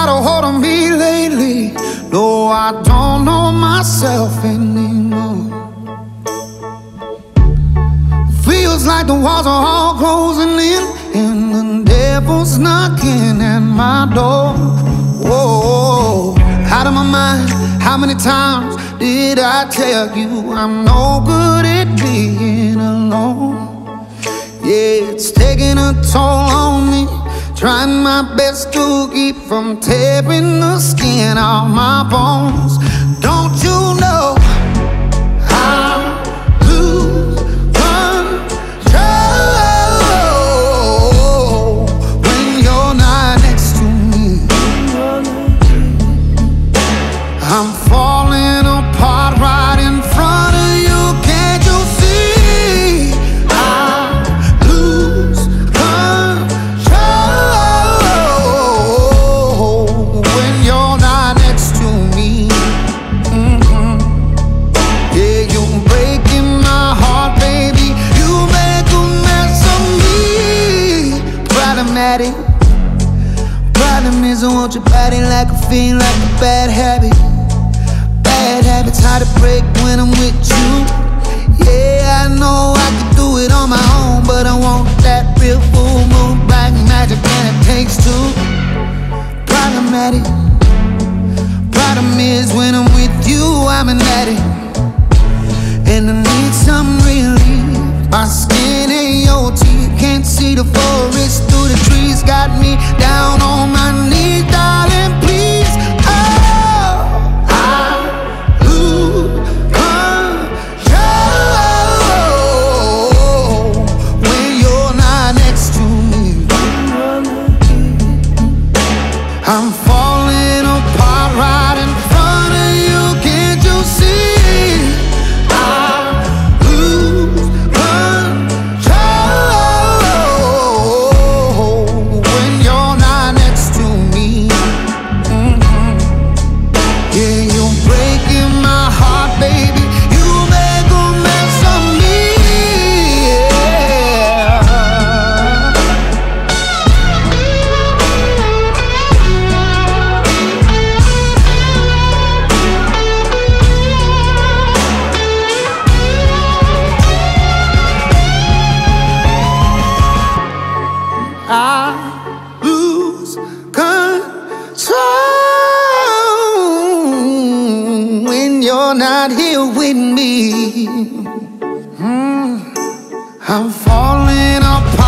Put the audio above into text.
got a hold on me lately. No, I don't know myself anymore. Feels like the walls are all closing in, and the devil's knocking at my door. Whoa, out of my mind. How many times did I tell you I'm no good at being alone? Yeah, it's taking a toll on me, trying my best to keep from tearing the skin off my bones. Don't you know I lose control when you're not next to me? I'm falling apart right in front of you. Can't you see? I lose control when you're not next to me. Yeah, you're breaking my heart, baby. You make a mess of me. Problematic. Problem is I want your body like a fiend, like a bad habit. Bad habits hard to break when I'm with you. Yeah, I know I can do it on my own, but I want that real full moon, black magic, and it takes two. Problematic. Problem is when I'm with you, I'm an addict, and I need some relief. My skin ain't your teeth, can't see the forest through the trees. Got me down on my knees, darling, please. Oh, I lose control when you're not next to me. I'm falling apart right in front of you. Can't you see? I lose control when you're not next to me. Yeah, you're breaking my heart, baby. You make a mess of me. Yeah. I lose control when you're not here with me. I'm falling apart.